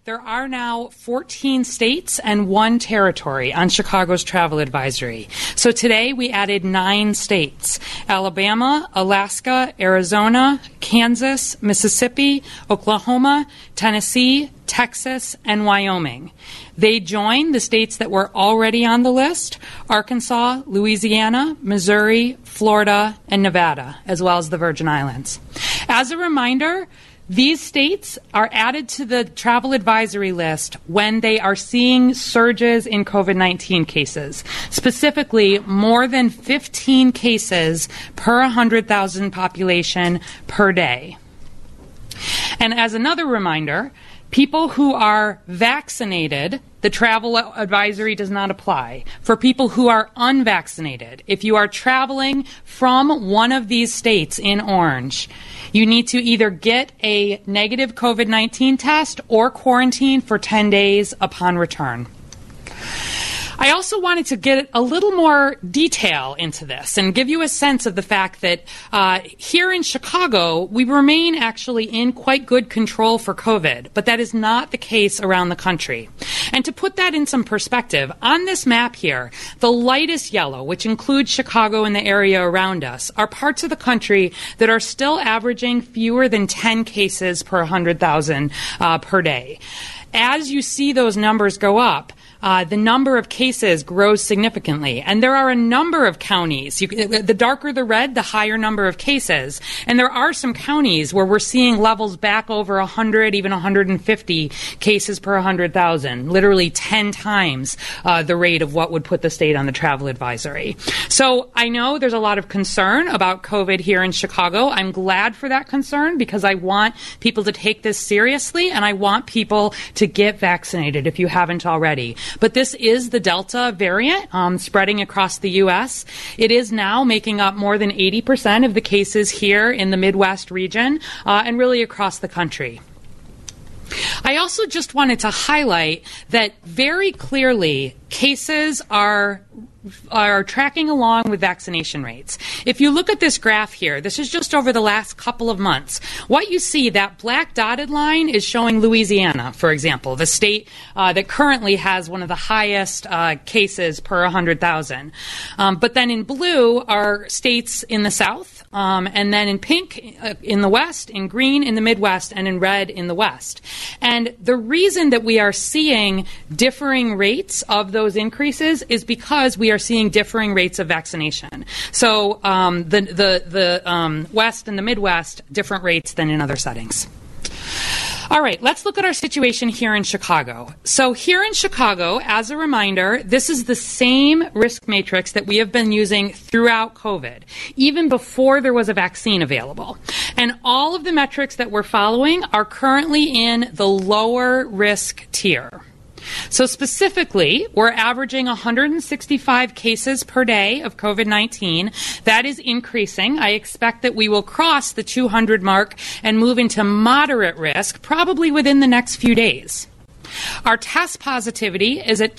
There are now 14 states and 1 territory on Chicago's travel advisory. So today we added 9 states: Alabama, Alaska, Arizona, Kansas, Mississippi, Oklahoma, Tennessee, Texas, and Wyoming. They join the states that were already on the list: Arkansas, Louisiana, Missouri, Florida, and Nevada, as well as the Virgin Islands. As a reminder, these states are added to the travel advisory list when they are seeing surges in COVID-19 cases, specifically more than 15 cases per 100,000 population per day. And as another reminder, people who are vaccinated, the travel advisory does not apply. For people who are unvaccinated, if you are traveling from one of these states in orange, you need to either get a negative COVID-19 test or quarantine for 10 days upon return. I also wanted to get a little more detail into this and give you a sense of the fact that here in Chicago, we remain actually in quite good control for COVID, but that is not the case around the country. And to put that in some perspective, on this map here, the lightest yellow, which includes Chicago and the area around us, are parts of the country that are still averaging fewer than 10 cases per 100,000 per day. As you see those numbers go up, the number of cases grows significantly. And there are a number of counties. The darker the red, the higher number of cases. And there are some counties where we're seeing levels back over 100, even 150 cases per 100,000, literally 10 times the rate of what would put the state on the travel advisory. So I know there's a lot of concern about COVID here in Chicago. I'm glad for that concern because I want people to take this seriously and I want people to get vaccinated if you haven't already. But this is the Delta variant spreading across the U.S. It is now making up more than 80% of the cases here in the Midwest region and really across the country. I also just wanted to highlight that very clearly cases are tracking along with vaccination rates. If you look at this graph here, this is just over the last couple of months. What you see, that black dotted line is showing Louisiana, for example, the state that currently has one of the highest cases per 100,000. But then in blue are states in the south, and then in pink in the west, in green in the Midwest, and in red in the west. And the reason that we are seeing differing rates of those increases is because we are seeing differing rates of vaccination. So the West and the Midwest, different rates than in other settings. All right, let's look at our situation here in Chicago. So here in Chicago, as a reminder, this is the same risk matrix that we have been using throughout COVID, even before there was a vaccine available. And all of the metrics that we're following are currently in the lower risk tier. So specifically, we're averaging 165 cases per day of COVID-19. That is increasing. I expect that we will cross the 200 mark and move into moderate risk probably within the next few days. Our test positivity is at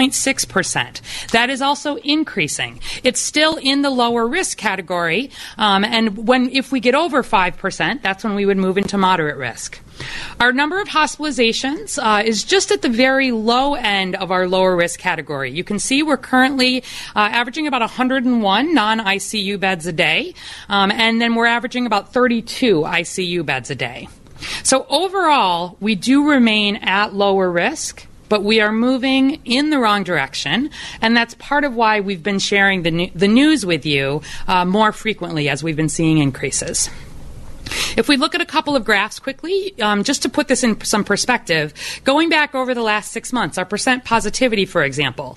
2.6%. That is also increasing. It's still in the lower risk category, and if we get over 5%, that's when we would move into moderate risk. Our number of hospitalizations is just at the very low end of our lower risk category. You can see we're currently averaging about 101 non-ICU beds a day, and then we're averaging about 32 ICU beds a day. So overall, we do remain at lower risk, but we are moving in the wrong direction, and that's part of why we've been sharing the news with you more frequently as we've been seeing increases. If we look at a couple of graphs quickly, just to put this in some perspective, going back over the last 6 months, our percent positivity, for example,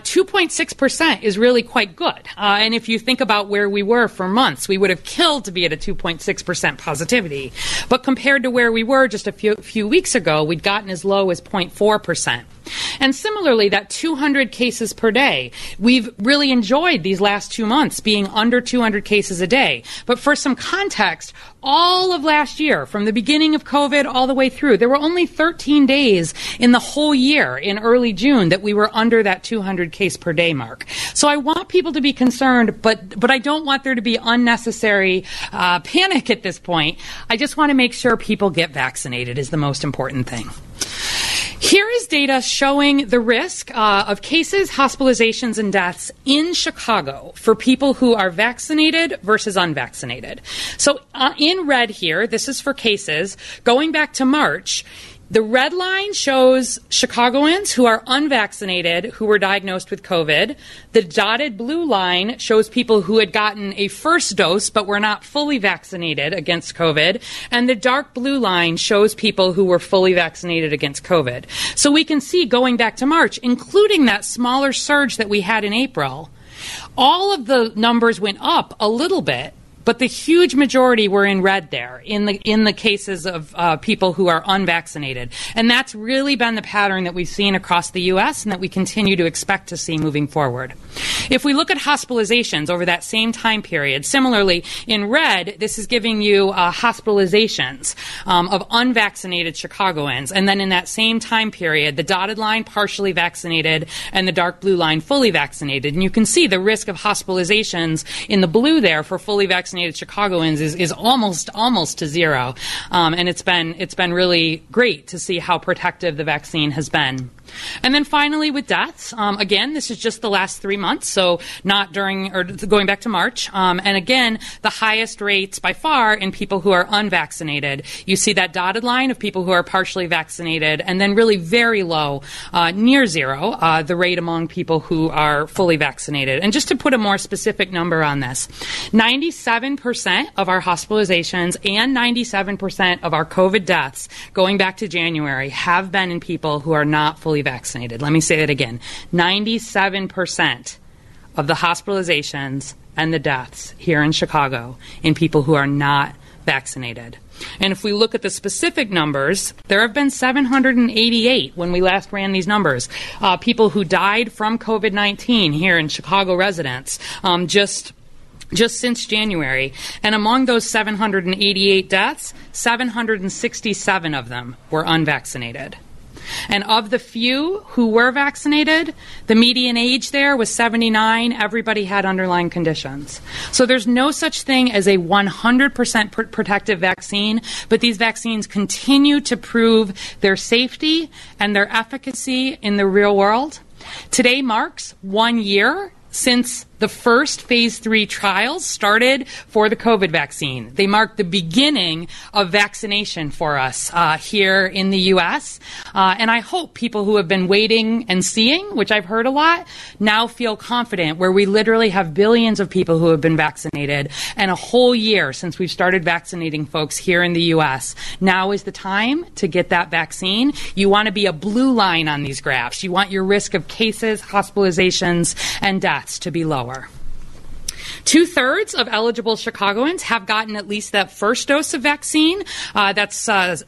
2.6% is really quite good. And if you think about where we were for months, we would have killed to be at a 2.6% positivity. But compared to where we were just a few weeks ago, we'd gotten as low as 0.4%. And similarly, that 200 cases per day, we've really enjoyed these last 2 months being under 200 cases a day. But for some context, all of last year, from the beginning of COVID all the way through, there were only 13 days in the whole year in early June that we were under that 200 case per day mark. So I want people to be concerned, but I don't want there to be unnecessary panic at this point. I just want to make sure people get vaccinated is the most important thing. Here is data showing the risk of cases, hospitalizations, and deaths in Chicago for people who are vaccinated versus unvaccinated. So in red here, this is for cases. Going back to March, the red line shows Chicagoans who are unvaccinated who were diagnosed with COVID. The dotted blue line shows people who had gotten a first dose but were not fully vaccinated against COVID. And the dark blue line shows people who were fully vaccinated against COVID. So we can see going back to March, including that smaller surge that we had in April, all of the numbers went up a little bit. But the huge majority were in red there in the cases of people who are unvaccinated. And that's really been the pattern that we've seen across the U.S. and that we continue to expect to see moving forward. If we look at hospitalizations over that same time period, similarly, in red, this is giving you hospitalizations of unvaccinated Chicagoans. And then in that same time period, the dotted line partially vaccinated and the dark blue line fully vaccinated. And you can see the risk of hospitalizations in the blue there for fully vaccinated Chicagoans is almost to zero, and it's been really great to see how protective the vaccine has been. And then finally with deaths, again, this is just the last 3 months, so not during or going back to March. And again, the highest rates by far in people who are unvaccinated. You see that dotted line of people who are partially vaccinated, and then really very low, near zero, the rate among people who are fully vaccinated. And just to put a more specific number on this, 97% of our hospitalizations and 97% of our COVID deaths going back to January have been in people who are not fully vaccinated. Let me say that again. 97% of the hospitalizations and the deaths here in Chicago in people who are not vaccinated. And if we look at the specific numbers, there have been 788 when we last ran these numbers. People who died from COVID-19 here in Chicago residents, just since January. And among those 788 deaths, 767 of them were unvaccinated. And of the few who were vaccinated, the median age there was 79. Everybody had underlying conditions. So there's no such thing as a 100% protective vaccine, but these vaccines continue to prove their safety and their efficacy in the real world. Today marks 1 year since the first phase 3 trials started for the COVID vaccine. They mark the beginning of vaccination for us here in the U.S. And I hope people who have been waiting and seeing, which I've heard a lot, now feel confident where we literally have billions of people who have been vaccinated and a whole year since we've started vaccinating folks here in the U.S. Now is the time to get that vaccine. You want to be a blue line on these graphs. You want your risk of cases, hospitalizations, and deaths to be lower. 2/3 of eligible Chicagoans have gotten at least that first dose of vaccine. That's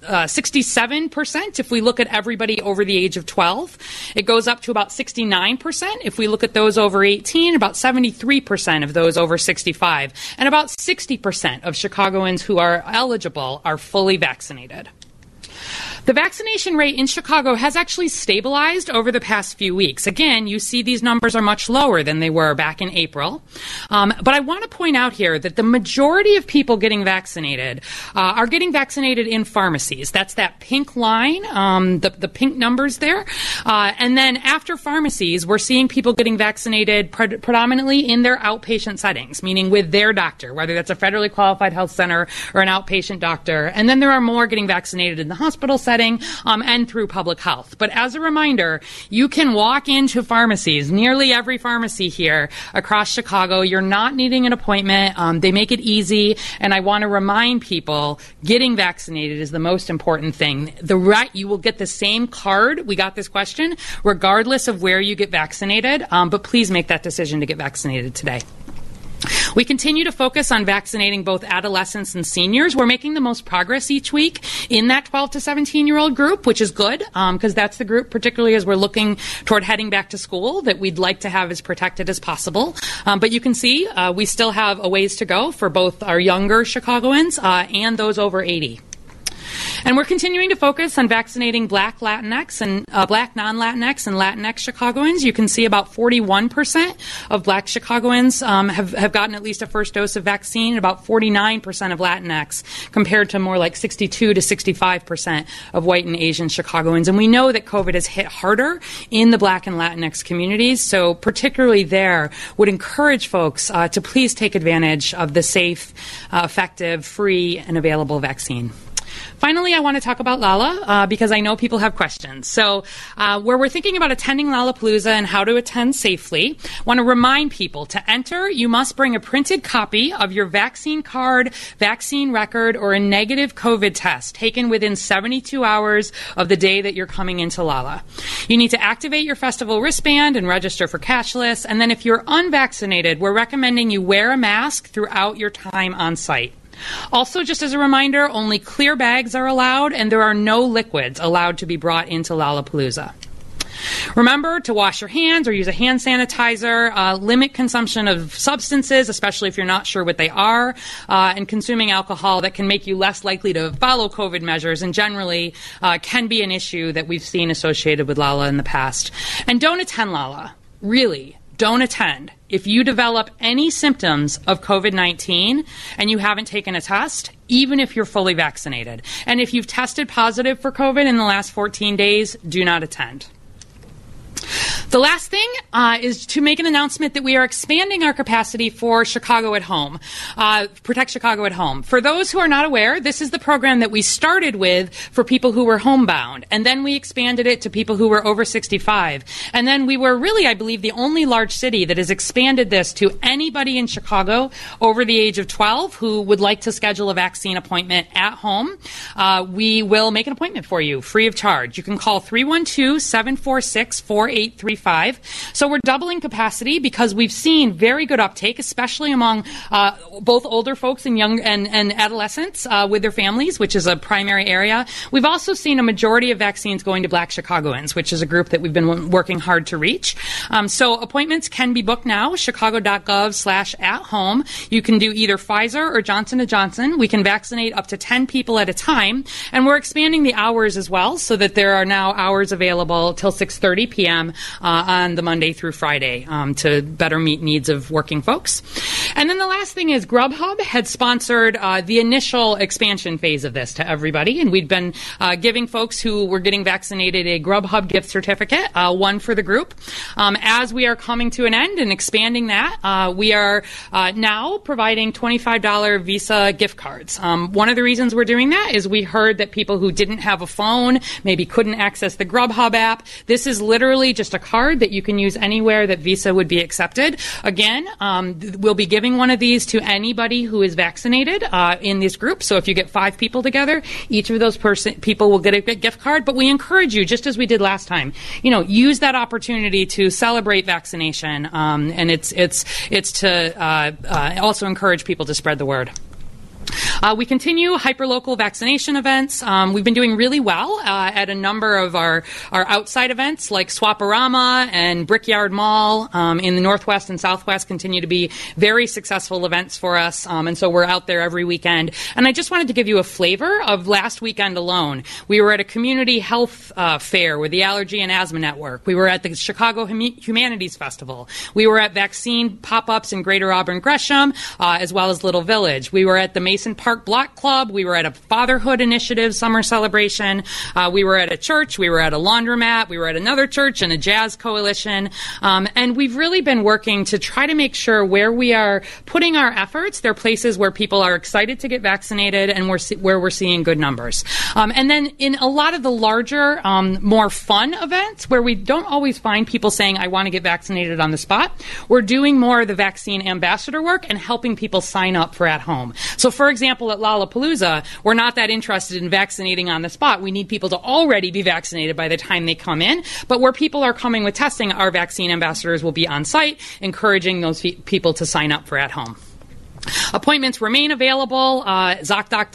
67% if we look at everybody over the age of 12. It goes up to about 69% if we look at those over 18, about 73% of those over 65, and about 60% of Chicagoans who are eligible are fully vaccinated. The vaccination rate in Chicago has actually stabilized over the past few weeks. Again, you see these numbers are much lower than they were back in April. But I want to point out here that the majority of people getting vaccinated are getting vaccinated in pharmacies. That's that pink line, the pink numbers there. And then after pharmacies, we're seeing people getting vaccinated predominantly in their outpatient settings, meaning with their doctor, whether that's a federally qualified health center or an outpatient doctor. And then there are more getting vaccinated in the hospital setting and through public health. But as a reminder, you can walk into pharmacies, nearly every pharmacy here across Chicago. You're not needing an appointment. They make it easy. And I want to remind people getting vaccinated is the most important thing. You will get the same card. We got this question regardless of where you get vaccinated. But please make that decision to get vaccinated today. We continue to focus on vaccinating both adolescents and seniors. We're making the most progress each week in that 12 to 17-year-old group, which is good because that's the group, particularly as we're looking toward heading back to school, that we'd like to have as protected as possible. But you can see we still have a ways to go for both our younger Chicagoans and those over 80. And we're continuing to focus on vaccinating Black Latinx and Black non-Latinx and Latinx Chicagoans. You can see about 41% of Black Chicagoans have gotten at least a first dose of vaccine, about 49% of Latinx, compared to more like 62 to 65% of white and Asian Chicagoans. And we know that COVID has hit harder in the Black and Latinx communities, so particularly there would encourage folks to please take advantage of the safe, effective, free, and available vaccine. Finally, I want to talk about Lala because I know people have questions. So where we're thinking about attending Lollapalooza and how to attend safely, I want to remind people to enter, you must bring a printed copy of your vaccine card, vaccine record, or a negative COVID test taken within 72 hours of the day that you're coming into Lala. You need to activate your festival wristband and register for cashless. And then if you're unvaccinated, we're recommending you wear a mask throughout your time on site. Also, just as a reminder, only clear bags are allowed, and there are no liquids allowed to be brought into Lollapalooza. Remember to wash your hands or use a hand sanitizer, limit consumption of substances, especially if you're not sure what they are, and consuming alcohol that can make you less likely to follow COVID measures and generally can be an issue that we've seen associated with Lala in the past. And don't attend Lala. Really, don't attend. If you develop any symptoms of COVID-19 and you haven't taken a test, even if you're fully vaccinated, and if you've tested positive for COVID in the last 14 days, do not attend. The last thing is to make an announcement that we are expanding our capacity for Chicago at Home, Protect Chicago at Home. For those who are not aware, this is the program that we started with for people who were homebound, and then we expanded it to people who were over 65. And then we were really, I believe, the only large city that has expanded this to anybody in Chicago over the age of 12 who would like to schedule a vaccine appointment at home. We will make an appointment for you free of charge. You can call 312-746-4835. So we're doubling capacity because we've seen very good uptake, especially among both older folks and young and adolescents with their families, which is a primary area. We've also seen a majority of vaccines going to Black Chicagoans, which is a group that we've been working hard to reach. So appointments can be booked now, chicago.gov/at-home. You can do either Pfizer or Johnson & Johnson. We can vaccinate up to 10 people at a time, and we're expanding the hours as well so that there are now hours available till 6:30 p.m. On the Monday through Friday to better meet needs of working folks. And then the last thing is Grubhub had sponsored the initial expansion phase of this to everybody, and we'd been giving folks who were getting vaccinated a Grubhub gift certificate, one for the group. As we are coming to an end and expanding that, we are now providing $25 Visa gift cards. One of the reasons we're doing that is we heard that people who didn't have a phone maybe couldn't access the Grubhub app. This is literally just a card that you can use anywhere that Visa would be accepted. Again, we'll be giving one of these to anybody who is vaccinated in this group. So if you get 5 people together, each of those people will get a gift card. But we encourage you, just as we did last time, use that opportunity to celebrate vaccination. And it's to also encourage people to spread the word. We continue hyperlocal vaccination events. We've been doing really well at a number of our outside events like Swaparama and Brickyard Mall in the Northwest and Southwest continue to be very successful events for us. And so we're out there every weekend. And I just wanted to give you a flavor of last weekend alone. We were at a community health fair with the Allergy and Asthma Network. We were at the Chicago Humanities Festival. We were at vaccine pop-ups in Greater Auburn Gresham, as well as Little Village. We were at the Mason Park Block Club. We were at a Fatherhood Initiative summer celebration. We were at a church. We were at a laundromat. We were at another church and a jazz coalition. And we've really been working to try to make sure where we are putting our efforts, there are places where people are excited to get vaccinated and where we're seeing good numbers. And then in a lot of the larger, more fun events where we don't always find people saying, I want to get vaccinated on the spot, we're doing more of the vaccine ambassador work and helping people sign up for at home. So for example, at Lollapalooza, we're not that interested in vaccinating on the spot. We need people to already be vaccinated by the time they come in. But where people are coming with testing, our vaccine ambassadors will be on site, encouraging those people to sign up for at home. Appointments remain available,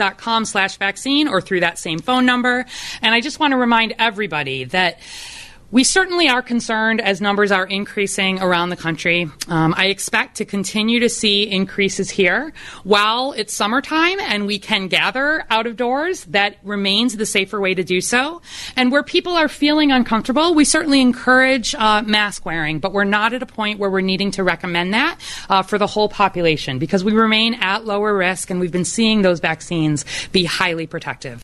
ZocDoc.com/vaccine or through that same phone number. And I just want to remind everybody that We certainly are concerned as numbers are increasing around the country. I expect to continue to see increases here. While it's summertime and we can gather out of doors, that remains the safer way to do so. And where people are feeling uncomfortable, we certainly encourage mask wearing, but we're not at a point where we're needing to recommend that for the whole population because we remain at lower risk and we've been seeing those vaccines be highly protective.